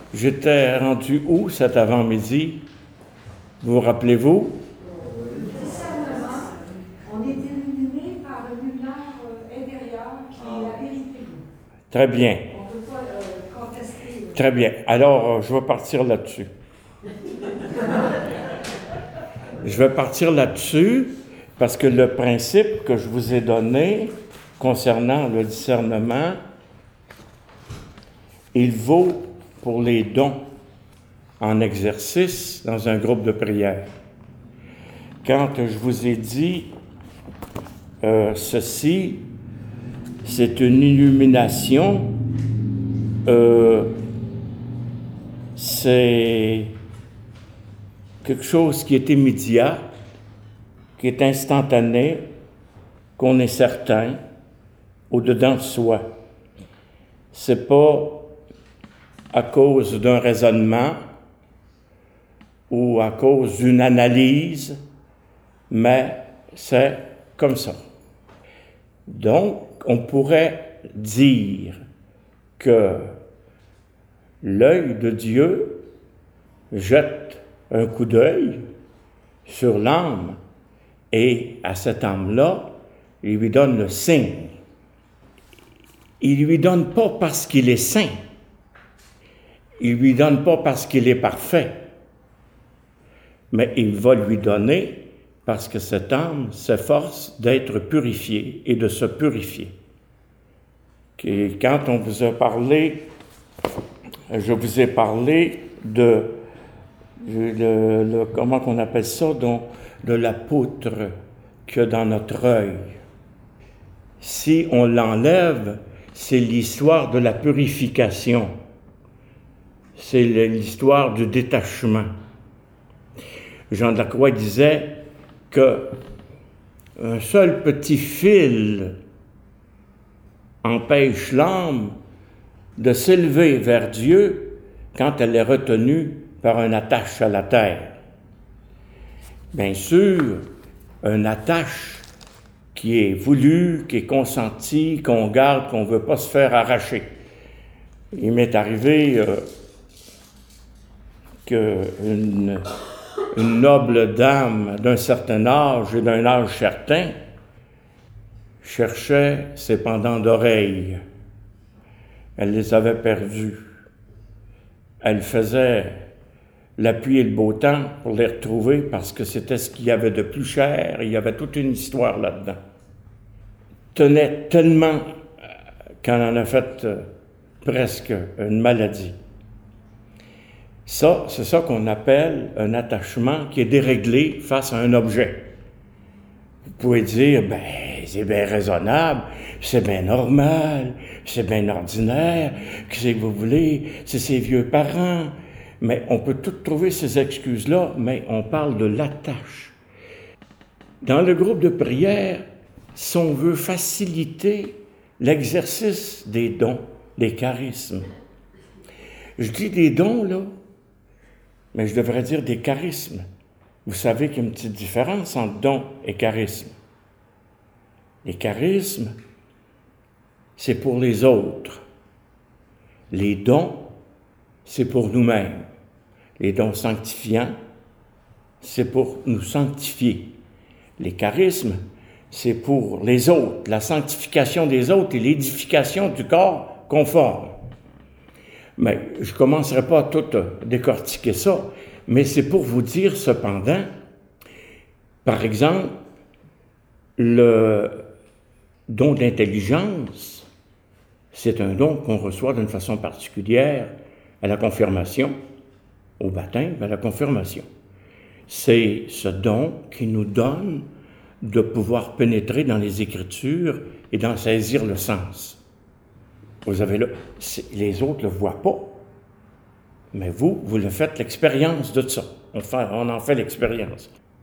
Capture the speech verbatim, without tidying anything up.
J'étais rendu où cet avant-midi? Vous rappelez-vous? Discernement, on est illuminé par une lumière euh, intérieure qui est la vérité. Très bien. On ne peut pas euh, contester. euh. Très bien. Alors, euh, je vais partir là-dessus. Je vais partir là-dessus parce que le principe que je vous ai donné concernant le discernement, il vaut pour les dons en exercice dans un groupe de prière. Quand je vous ai dit euh, ceci, c'est une illumination, euh, c'est quelque chose qui est immédiat, qui est instantané, qu'on est certain, au-dedans de soi. C'est pas à cause d'un raisonnement ou à cause d'une analyse, mais c'est comme ça. Donc, on pourrait dire que l'œil de Dieu jette un coup d'œil sur l'âme et à cette âme-là, il lui donne le signe. Il ne lui donne pas parce qu'il est saint. Il ne lui donne pas parce qu'il est parfait. Mais il va lui donner parce que cette âme s'efforce d'être purifiée et de se purifier. Et quand on vous a parlé, je vous ai parlé de, de, de comment qu'on appelle ça, donc, de la poutre qu'il y a dans notre œil. Si on l'enlève, c'est l'histoire de la purification. C'est l'histoire du détachement. Jean de la Croix disait que un seul petit fil empêche l'âme de s'élever vers Dieu quand elle est retenue par une attache à la terre. Bien sûr, une attache qui est voulue, qui est consentie, qu'on garde, qu'on ne veut pas se faire arracher. Il m'est arrivé euh, qu'une une noble dame d'un certain âge et d'un âge certain cherchait ses pendants d'oreilles. Elle les avait perdus. Elle faisait la pluie et le beau temps pour les retrouver parce que c'était ce qu'il y avait de plus cher. Il y avait toute une histoire là-dedans. Tenait tellement qu'elle en a fait euh, presque une maladie. Ça, c'est ça qu'on appelle un attachement qui est déréglé face à un objet. Vous pouvez dire, ben, c'est bien raisonnable, c'est bien normal, c'est bien ordinaire, qu'est-ce que vous voulez, c'est ses vieux parents. Mais on peut tout trouver ces excuses-là, mais on parle de l'attache. Dans le groupe de prière, si on veut faciliter l'exercice des dons, des charismes. Je dis des dons, là, mais je devrais dire des charismes. Vous savez qu'il y a une petite différence entre dons et charismes. Les charismes, c'est pour les autres. Les dons, c'est pour nous-mêmes. Les dons sanctifiants, c'est pour nous sanctifier. Les charismes, c'est pour les autres, la sanctification des autres et l'édification du corps conforme. Mais je ne commencerai pas à tout décortiquer ça, mais c'est pour vous dire cependant, par exemple, le don d'intelligence, c'est un don qu'on reçoit d'une façon particulière à la confirmation, au baptême, à la confirmation. C'est ce don qui nous donne de pouvoir pénétrer dans les Écritures et d'en saisir le sens. Vous avez là, les autres ne le voient pas, mais vous, vous le faites l'expérience de ça. On, fait, on en fait l'expérience.